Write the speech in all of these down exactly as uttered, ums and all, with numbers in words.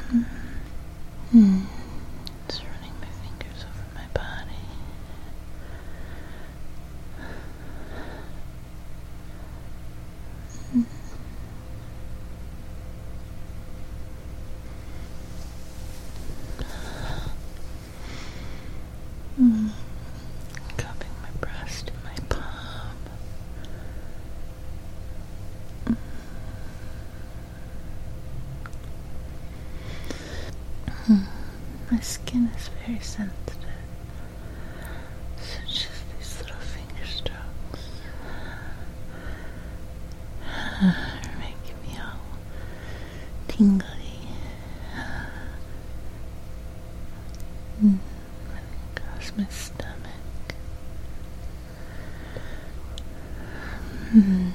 Hmm. Just running my fingers over my body. Mm. Cupping my breast in my palm. Mm. My skin is very sensitive, so just these little finger strokes are making me all tingly. Mm. Across my stomach. Mm.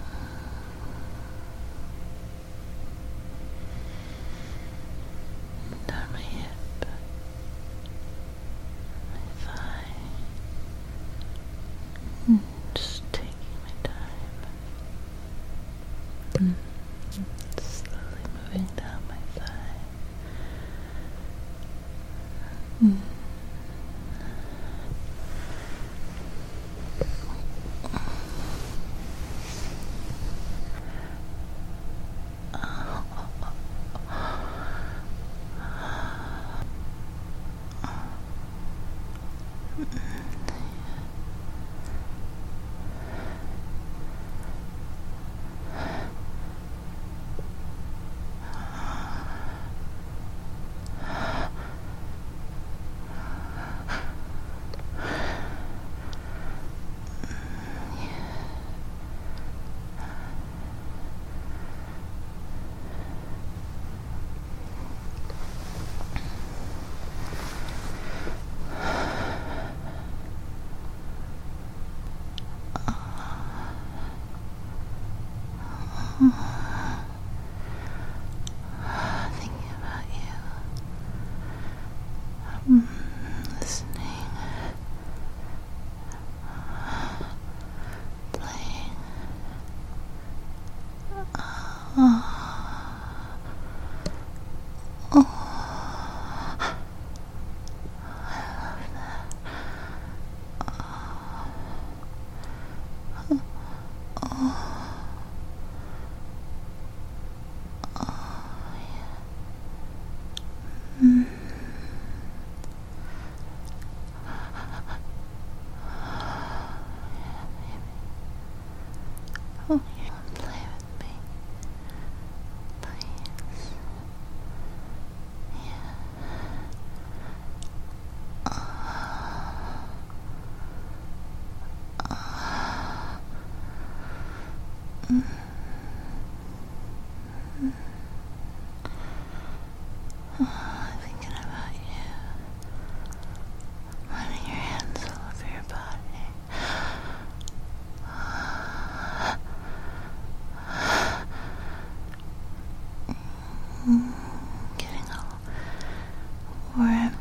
Down my hip, my thigh. Mm. Just taking my time. Mm. Slowly moving down my thigh. Mm. Thinking about you. Mm. Listening. Playing. Oh. Oh. Oh, you want to play with me? Please. Yeah. Oh. Oh. Mm. Oh, thinking about you. Running your hands all over your body. Mm. Getting all warm.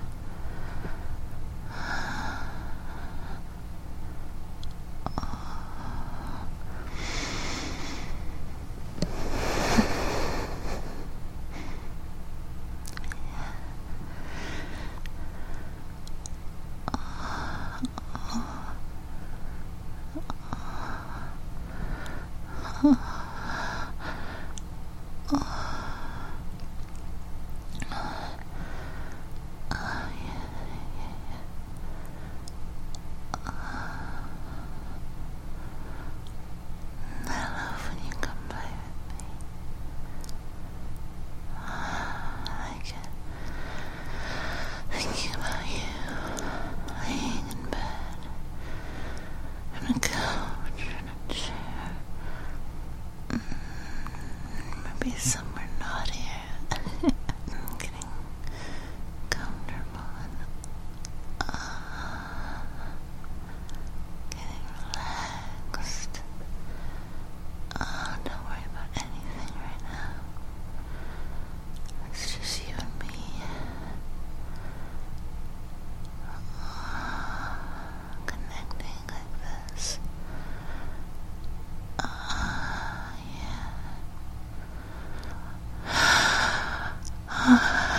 I love when you come play with me. I like it. Thinking about you, laying in bed, on a couch, on a chair, maybe somewhere naughtier. I'm getting comfortable and uh, getting relaxed. Oh, don't worry about anything right now. It's just you and me. Oh, connecting like this. Oh, yeah.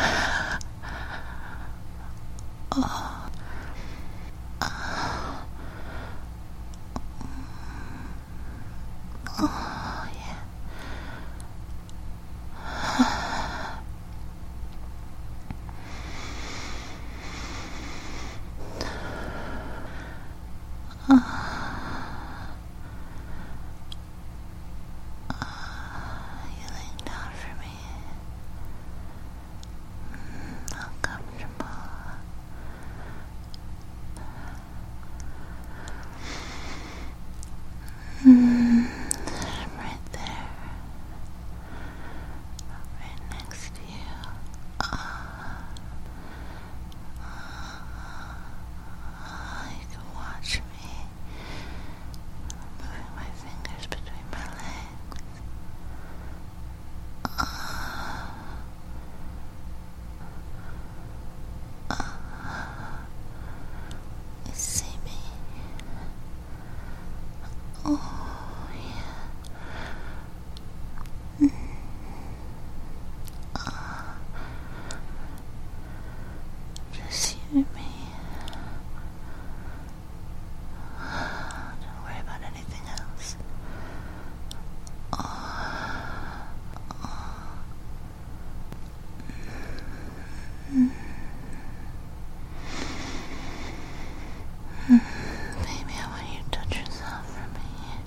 Baby, I want you to touch yourself for me.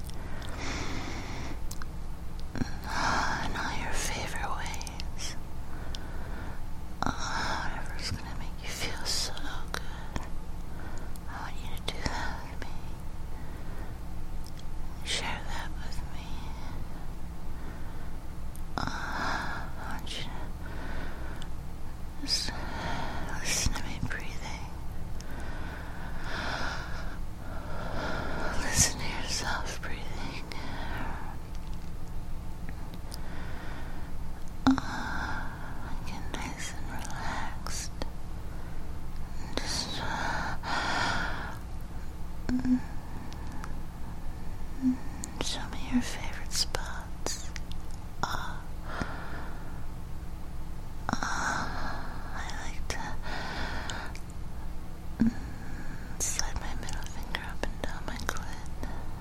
Oh, in all your favorite ways. Oh, whatever's gonna make you feel so good. I want you to do that with me. Share that with me. Uh, I want you to just listen to me breathing. Listen to yourself breathing. Uh, get nice and relaxed. Just uh, show me your favorite spots. Uh, uh, I like to slide my middle finger up and down my clit.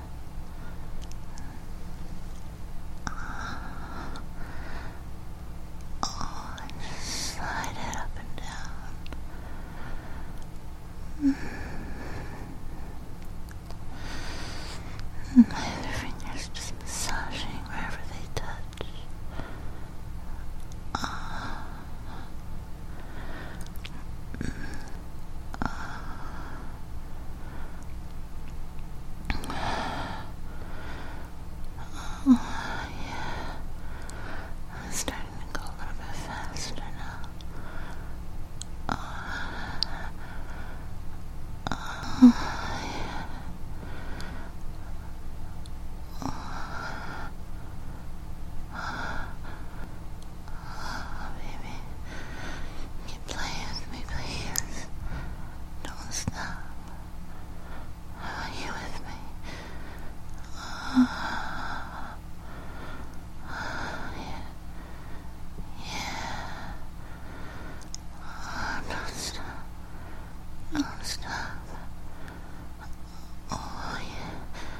Oh, and just slide it up and down. My other fingers just massaging wherever they touch. Oh. Oh, yeah. I'm starting to go a little bit faster now. Oh, oh yeah. Oh, baby. Keep playing with me, please. Don't stop. I want you with me. Oh. Yeah. Yeah. Oh, don't stop. Don't stop. Oh, yeah.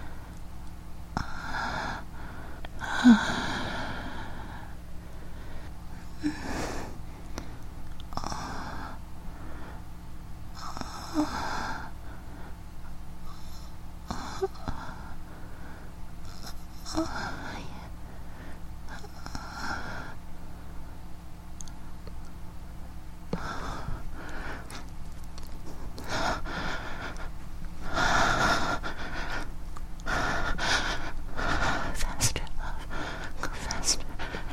Faster, love. Go faster.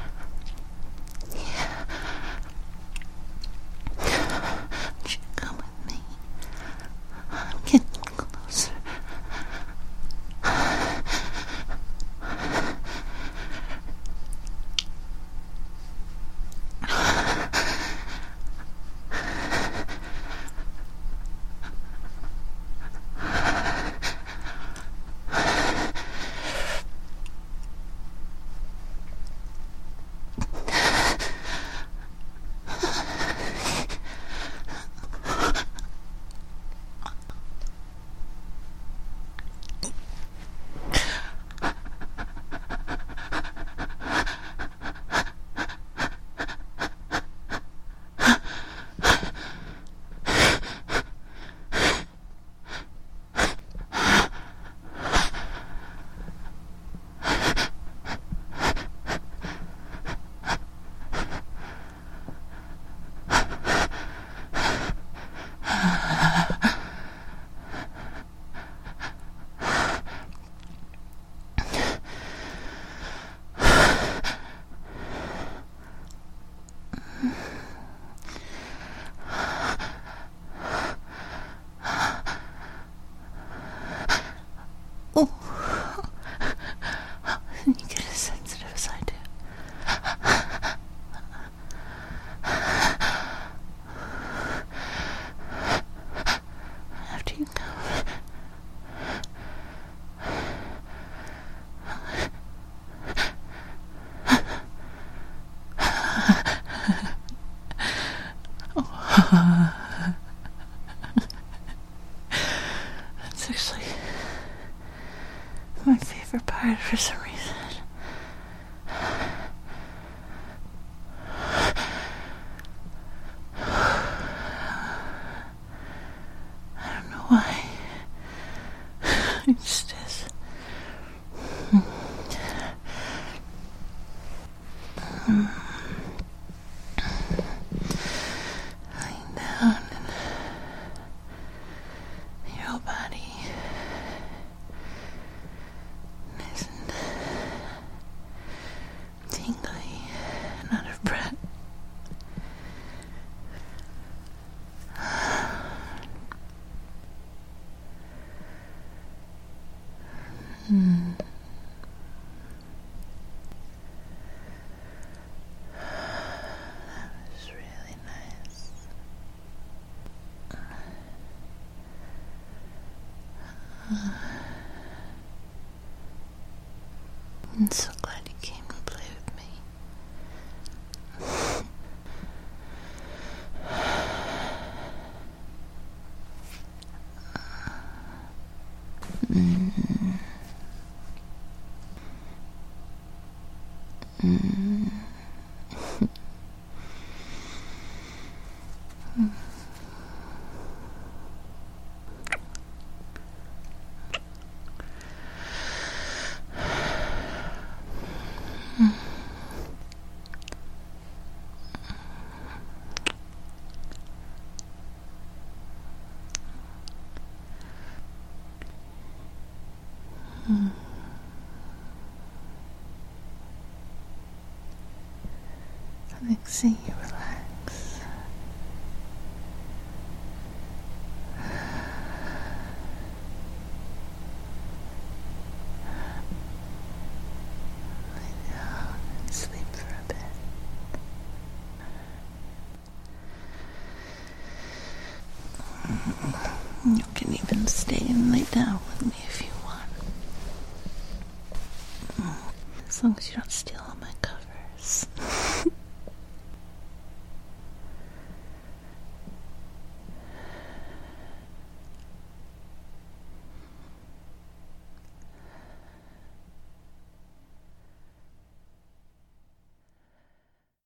Yeah. Won't you come with me? I'm so glad you came to play with me. Mm. Mm. Mm. Next thing you relax. Lay down and sleep for a bit. You can even stay and lay down with me if you want. As long as you don't steal